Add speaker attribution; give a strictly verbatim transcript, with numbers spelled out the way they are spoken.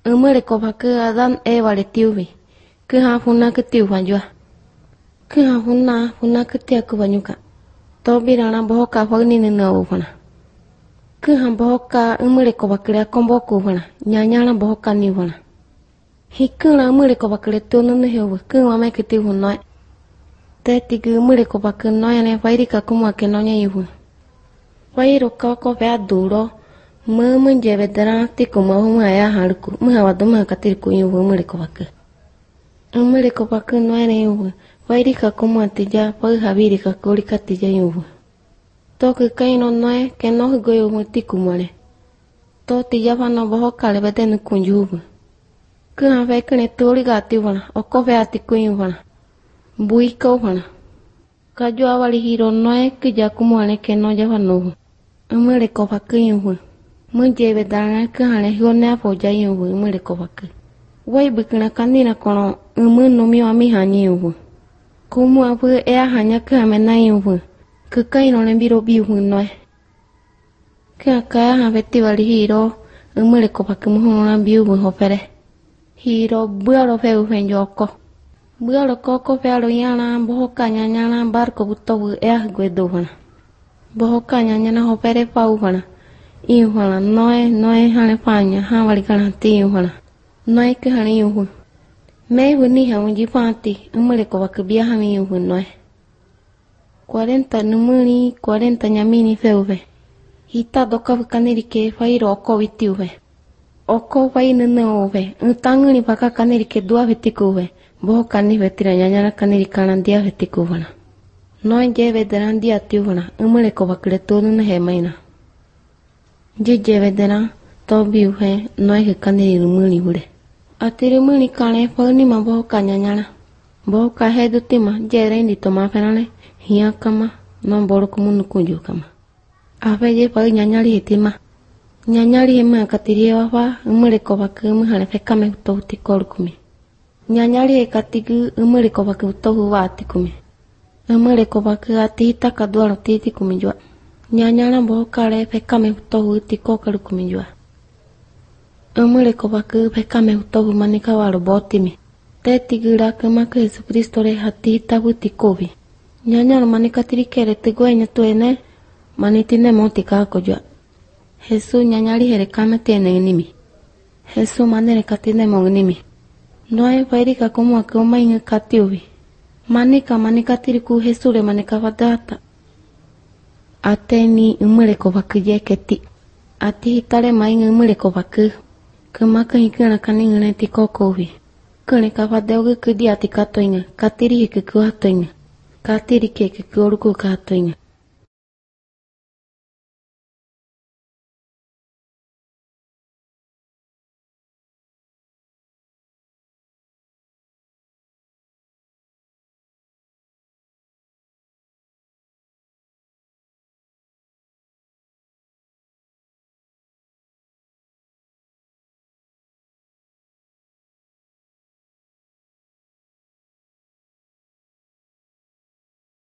Speaker 1: Umere ko baka Adam Eva le tiuvi. Cứ ha phuna cứ tiêu hoàn jua. Cứ ha phuna phuna cứ tia cứ banyuka. To birana bohoka fagni nena ufana. Cứ ha bohoka umere ko bakle kombo ku fana. Nyanyana bohoka ni fana. Hiku na umere ko bakle to nana hewa. Cứ mama ke tiu hunoi. Te tigu umere ko bakle noya ne fairi ka kuma ke nonya yuhu. Fairo ka ko fe aduro. Mama jebe dara tiku ma huma ya haruku. Muha waduma katiriku yuhu umere ko bakle. Umere ko bakle noya ne yuhu. Fairi ka kuma tija pag habiri ka kori ka tija yuhu. To ke kai no noe ke no go yuhu tiku mare. To tija fana boho kale bete nu kunjuhu. Cứ ha fe kene tori ga ti fana. Oko fe atiku yuhu fana. Bui kau fana. Kaju awali hiro noe ke jakumu ane ke no java nuhu. Umere ko bakle yuhu. Mujebe dana ke hane hone apo ja yuhu umere ko bakle. Wai bikina kandina kono umu no mi ami hani yuhu. Kumu apu ea hanya ke amena yuhu. Ke kai no lembiro biuhu noe. Ke akaya haveti wali hiro. Umere ko bakle muhona biuhu hopere. Hiro buaro feu fenjoko. Buaro koko fealo yana bohoka nyanyana barko butobu ea gwedo hana. Bohoka nyanyana hopere pau hana. Iu hana noe noe hane panya hawali kana ti iu hana. Noe ke hane yuhu. Mei huni haunji panti, umere ko bakle bia hami yuhu noe. Cuarenta numuni, cuarenta nyamini feuve. Hita doka kaniri ke fairo oko witiuve. Oko fai nene ove, utanguni baka kaniri ke dua vetikuve. Boho kani vetira nyanyana kaniri kanandia vetikuvana. Noe jeve deran dia tiuvana, umere ko bakle tonu na he maina. Je jeve deran, to biuhe, noe ke kaniri rumuni hure. Atiri muni kane fagni ma boho ka nyanyana. Boho ka hedu tima, jere indi toma fenale, hiya kama, non boro kumunu kunju kama. Afe je fag nyanyari hitima. Nyanyari hima katiri wafa, umere ko bakle umuhane fekame utohuti korukumi. Nyanyari e katigu umere ko bakle utohu wa atikumi. Umere ko bakle ati hita kaduaro titi kumijua. Nyanyana boho kare fekame utohu uti kokarukumi jua. Umere ko bakle fekame utohu manika waro botimi. Te tigura kama ke Yesu Kristo re hati hita buti kovi. Nyanyana manika tirikere tiguenya tuene, manitine moti kako jua. Yesu nyanyari here kame tene nimi. Yesu manere katine mongnimi. Noe fairi ka kumwa ke umainga katiuvi. Manika manika tiriku Yesu re manika vadata. Ateni umere ko bakle jeketi. Ati hitare mainga umere ko bakle. Kemaka hikana kaningane tiko kovi. Kene ka vadeuge kedi ati katoinga. Katiri hike kuhatoinga. Katiri keke kuoruku katoinga.